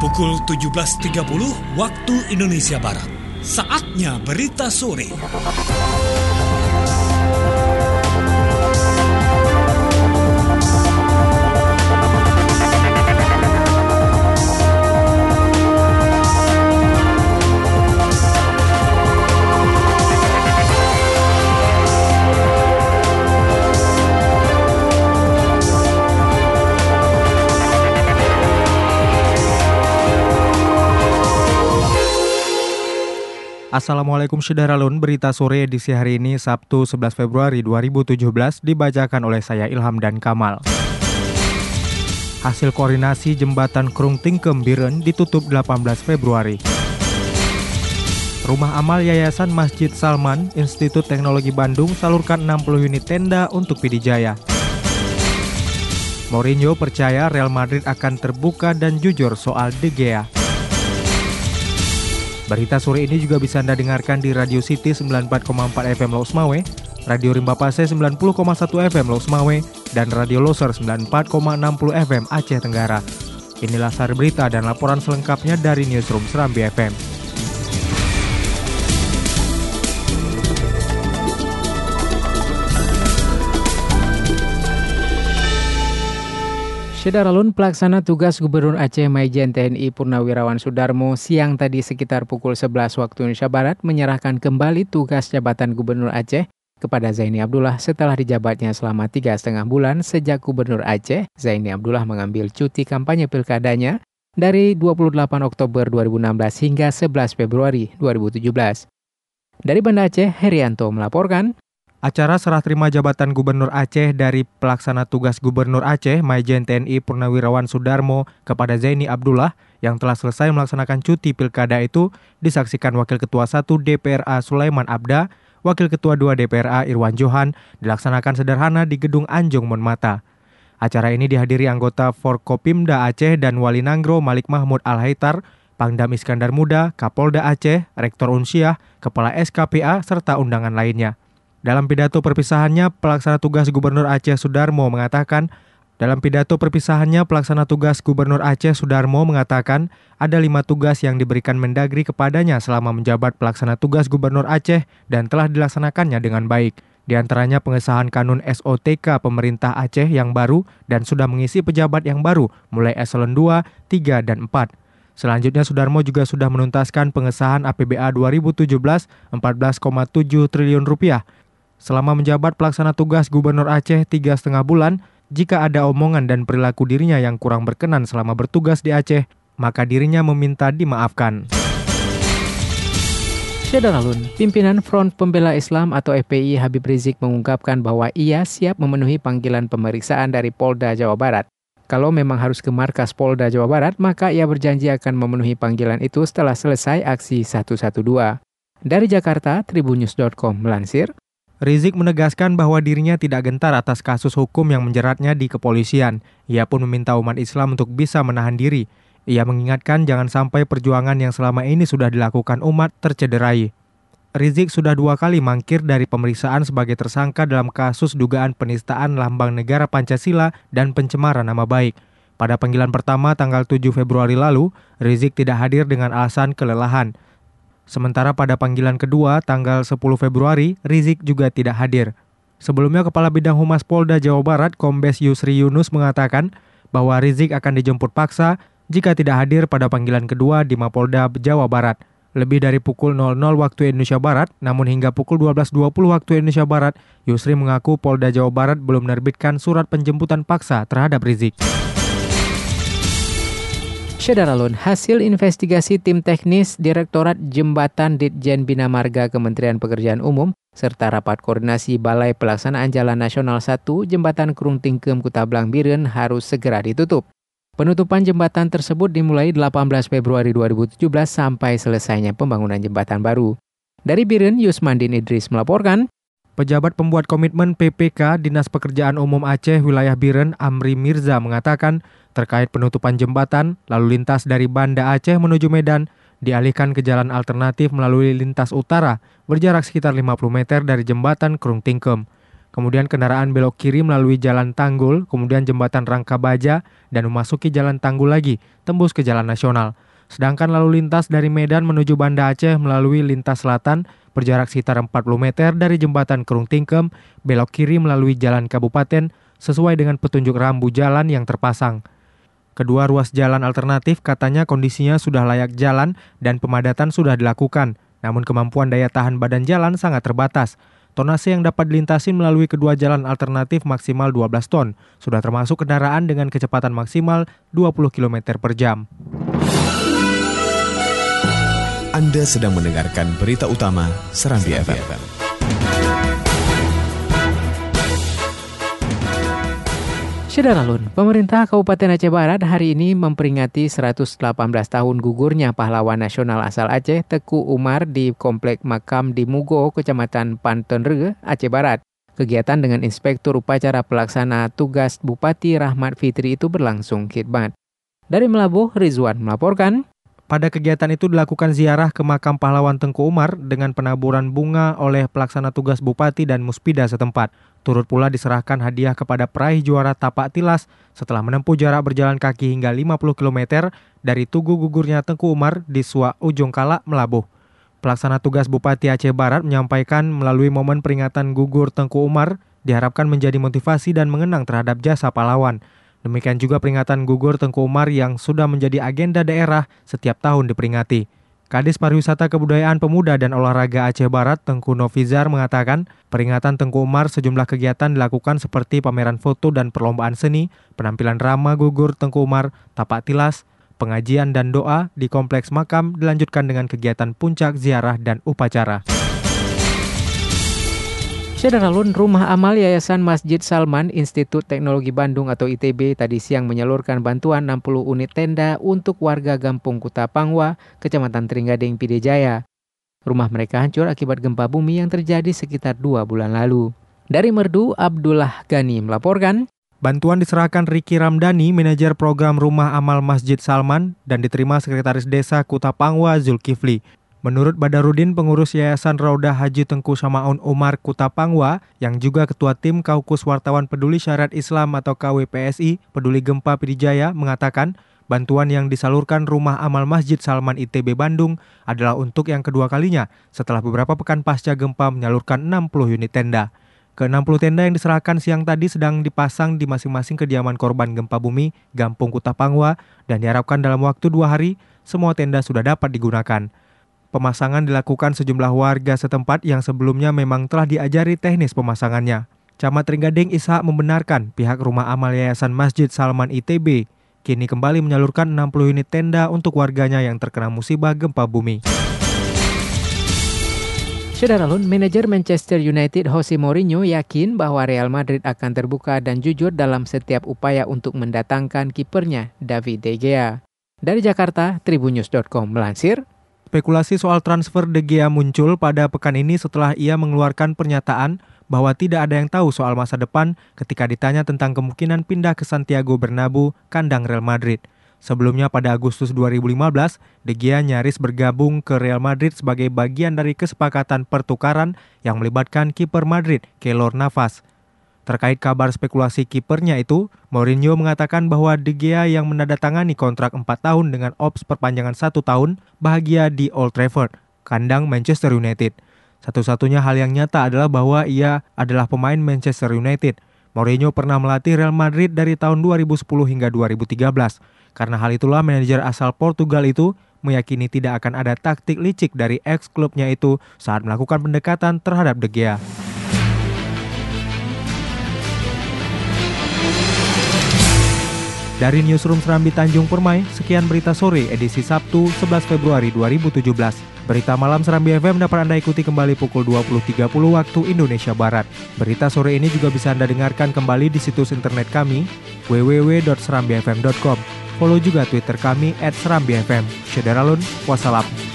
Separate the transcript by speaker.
Speaker 1: Pukul 17.30 waktu Indonesia Barat. Saatnya berita sore.
Speaker 2: Assalamualaikum Syederalun, berita sore edisi hari ini Sabtu 11 Februari 2017 dibacakan oleh saya Ilham dan Kamal. Hasil koordinasi jembatan Krung Tingkem Biren ditutup 18 Februari. Rumah amal Yayasan Masjid Salman, Institut Teknologi Bandung salurkan 60 unit tenda untuk Pidijaya. Mourinho percaya Real Madrid akan terbuka dan jujur soal De Gea. Berita sore ini juga bisa Anda dengarkan di Radio City 94,4 FM Los Mawe, Radio Rimba Pase 90,1 FM Los Mawe, dan Radio Loser 94,60 FM Aceh Tenggara. Inilah sari berita dan laporan selengkapnya dari Newsroom Serambi FM.
Speaker 3: Syederalun, pelaksana tugas Gubernur Aceh Maijen TNI Purnawirawan Sudarmo siang tadi sekitar pukul 11 waktu Indonesia Barat menyerahkan kembali tugas jabatan Gubernur Aceh kepada Zaini Abdullah setelah dijabatnya selama 3,5 bulan sejak Gubernur Aceh, Zaini Abdullah mengambil cuti kampanye pilkadanya dari 28 Oktober 2016 hingga 11 Februari 2017. Dari Banda Aceh, Herianto melaporkan.
Speaker 2: Acara serah terima jabatan Gubernur Aceh dari pelaksana tugas Gubernur Aceh Maijen TNI Purnawirawan Sudarmo kepada Zaini Abdullah yang telah selesai melaksanakan cuti pilkada itu disaksikan Wakil Ketua 1 DPRA Sulaiman Abda, Wakil Ketua 2 DPRA Irwan Johan dilaksanakan sederhana di Gedung Anjung Monmata. Acara ini dihadiri anggota Forkopimda Aceh dan Wali Nanggro Malik Mahmud Al-Haitar, Pangdam Iskandar Muda, Kapolda Aceh, Rektor Unsyah, Kepala SKPA, serta undangan lainnya. Dalam pidato perpisahannya, pelaksana tugas Gubernur Aceh Sudarmo mengatakan, ada 5 tugas yang diberikan Mendagri kepadanya selama menjabat pelaksana tugas Gubernur Aceh dan telah dilaksanakannya dengan baik. Di antaranya pengesahan kanun SOTK pemerintah Aceh yang baru dan sudah mengisi pejabat yang baru mulai eselon 2, 3, dan 4. Selanjutnya Sudarmo juga sudah menuntaskan pengesahan APBA 2017 14,7 triliun rupiah. Selama menjabat pelaksana tugas Gubernur Aceh 3,5 bulan, jika ada omongan dan perilaku dirinya yang kurang berkenan selama bertugas di Aceh, maka dirinya meminta dimaafkan.
Speaker 3: Syederalun, pimpinan Front Pembela Islam atau FPI Habib Rizik mengungkapkan bahwa ia siap memenuhi panggilan pemeriksaan dari Polda Jawa Barat. Kalau memang harus ke markas Polda Jawa Barat, maka ia berjanji akan memenuhi panggilan itu setelah selesai aksi 112. Dari Jakarta, Tribunnews.com melansir.
Speaker 2: Rizik menegaskan bahwa dirinya tidak gentar atas kasus hukum yang menjeratnya di kepolisian. Ia pun meminta umat Islam untuk bisa menahan diri. Ia mengingatkan jangan sampai perjuangan yang selama ini sudah dilakukan umat tercederai. Rizik sudah 2 kali mangkir dari pemeriksaan sebagai tersangka dalam kasus dugaan penistaan lambang negara Pancasila dan pencemaran nama baik. Pada panggilan pertama tanggal 7 Februari lalu, Rizik tidak hadir dengan alasan kelelahan. Sementara pada panggilan kedua, tanggal 10 Februari, Rizik juga tidak hadir. Sebelumnya, Kepala Bidang Humas Polda Jawa Barat, Kombes Yusri Yunus mengatakan bahwa Rizik akan dijemput paksa jika tidak hadir pada panggilan kedua di Mapolda Jawa Barat. Lebih dari pukul 00 waktu Indonesia Barat, namun hingga pukul 12.20 waktu Indonesia Barat, Yusri mengaku Polda Jawa Barat belum menerbitkan surat penjemputan paksa terhadap Rizik.
Speaker 3: Syederalun, hasil investigasi tim teknis Direktorat Jembatan Ditjen Bina Marga Kementerian Pekerjaan Umum serta rapat koordinasi Balai Pelaksanaan Jalan Nasional 1 Jembatan Krung Tingkem Kutablang Biren harus segera ditutup. Penutupan jembatan tersebut dimulai 18 Februari 2017 sampai selesainya pembangunan jembatan baru. Dari Biren, Yusmandin Idris melaporkan.
Speaker 2: Pejabat pembuat komitmen PPK Dinas Pekerjaan Umum Aceh Wilayah Biren Amri Mirza mengatakan terkait penutupan jembatan lalu lintas dari Banda Aceh menuju Medan dialihkan ke jalan alternatif melalui lintas utara berjarak sekitar 50 meter dari jembatan Krung Tingkem. Kemudian kendaraan belok kiri melalui Jalan Tanggul, kemudian Jembatan Rangka Baja, dan memasuki Jalan Tanggul lagi, tembus ke Jalan Nasional. Sedangkan lalu lintas dari Medan menuju Banda Aceh melalui lintas selatan, berjarak sekitar 40 meter dari Jembatan Kerung Tingkem, belok kiri melalui Jalan Kabupaten, sesuai dengan petunjuk rambu jalan yang terpasang. Kedua ruas jalan alternatif katanya kondisinya sudah layak jalan dan pemadatan sudah dilakukan, namun kemampuan daya tahan badan jalan sangat terbatas. Tonase yang dapat dilintasi melalui kedua jalan alternatif maksimal 12 ton, sudah termasuk kendaraan dengan kecepatan maksimal 20 km per jam.
Speaker 4: Anda sedang mendengarkan berita utama Serambi FM.
Speaker 3: Sederalun, pemerintah Kabupaten Aceh Barat hari ini memperingati 118 tahun gugurnya pahlawan nasional asal Aceh Teku Umar di Komplek Makam di Mugo, Kecamatan Pantenre, Aceh Barat. Kegiatan dengan Inspektur Upacara Pelaksana Tugas Bupati Rahmat Fitri itu berlangsung khidmat. Dari Melabuh, Rizwan melaporkan.
Speaker 2: Pada kegiatan itu dilakukan ziarah ke makam pahlawan Tengku Umar dengan penaburan bunga oleh pelaksana tugas bupati dan muspida setempat. Turut pula diserahkan hadiah kepada peraih juara tapak tilas setelah menempuh jarak berjalan kaki hingga 50 km dari tugu gugurnya Tengku Umar di Suak Ujung Kalak, Melabuh. Pelaksana tugas Bupati Aceh Barat menyampaikan melalui momen peringatan gugur Tengku Umar diharapkan menjadi motivasi dan mengenang terhadap jasa pahlawan. Demikian juga peringatan gugur Tengku Umar yang sudah menjadi agenda daerah setiap tahun diperingati. Kadis Pariwisata Kebudayaan Pemuda dan Olahraga Aceh Barat, Tengku Novizar, mengatakan peringatan Tengku Umar sejumlah kegiatan dilakukan seperti pameran foto dan perlombaan seni, penampilan drama gugur Tengku Umar, tapak tilas, pengajian dan doa di kompleks makam dilanjutkan dengan kegiatan puncak ziarah dan upacara.
Speaker 3: Sederalun, Rumah Amal Yayasan Masjid Salman Institut Teknologi Bandung atau ITB tadi siang menyalurkan bantuan 60 unit tenda untuk warga Gampung Kutapangwa, Kecamatan Tringgading, Pidijaya. Rumah mereka hancur akibat gempa bumi yang terjadi sekitar 2 bulan lalu. Dari Merdu, Abdullah Gani melaporkan.
Speaker 2: Bantuan diserahkan Riki Ramdhani, manajer program Rumah Amal Masjid Salman, dan diterima Sekretaris Desa Kutapangwa Zulkifli. Menurut Badarudin, pengurus Yayasan Raudah Haji Tengku Samaun Umar Kutapangwa, yang juga Ketua Tim Kaukus Wartawan Peduli Syariat Islam atau KWPSI Peduli Gempa Pidijaya, mengatakan bantuan yang disalurkan Rumah Amal Masjid Salman ITB Bandung adalah untuk yang kedua kalinya setelah beberapa pekan pasca gempa menyalurkan 60 unit tenda. Ke-60 tenda yang diserahkan siang tadi sedang dipasang di masing-masing kediaman korban gempa bumi Gampung Kutapangwa dan diharapkan dalam waktu 2 hari semua tenda sudah dapat digunakan. Pemasangan dilakukan sejumlah warga setempat yang sebelumnya memang telah diajari teknis pemasangannya. Camat Tringgading Ishak membenarkan pihak Rumah Amal Yayasan Masjid Salman ITB kini kembali menyalurkan 60 unit tenda untuk warganya yang terkena musibah gempa bumi.
Speaker 3: Sederalun, manajer Manchester United Jose Mourinho yakin bahwa Real Madrid akan terbuka dan jujur dalam setiap upaya untuk mendatangkan kipernya David De Gea. Dari Jakarta, Tribunnews.com melansir.
Speaker 2: Spekulasi soal transfer De Gea muncul pada pekan ini setelah ia mengeluarkan pernyataan bahwa tidak ada yang tahu soal masa depan ketika ditanya tentang kemungkinan pindah ke Santiago Bernabeu, kandang Real Madrid. Sebelumnya pada Agustus 2015, De Gea nyaris bergabung ke Real Madrid sebagai bagian dari kesepakatan pertukaran yang melibatkan kiper Madrid, Keylor Navas. Terkait kabar spekulasi kipernya itu, Mourinho mengatakan bahwa De Gea yang menandatangani kontrak 4 tahun dengan opsi perpanjangan 1 tahun bahagia di Old Trafford, kandang Manchester United. Satu-satunya hal yang nyata adalah bahwa ia adalah pemain Manchester United. Mourinho pernah melatih Real Madrid dari tahun 2010 hingga 2013. Karena hal itulah manajer asal Portugal itu meyakini tidak akan ada taktik licik dari ex-klubnya itu saat melakukan pendekatan terhadap De Gea. Dari Newsroom Serambi Tanjung Permai, sekian berita sore edisi Sabtu 11 Februari 2017. Berita malam Serambi FM dapat Anda ikuti kembali pukul 20.30 waktu Indonesia Barat. Berita sore ini juga bisa Anda dengarkan kembali di situs internet kami www.serambifm.com. Follow juga Twitter kami @serambifm. Sederalun, wassalam.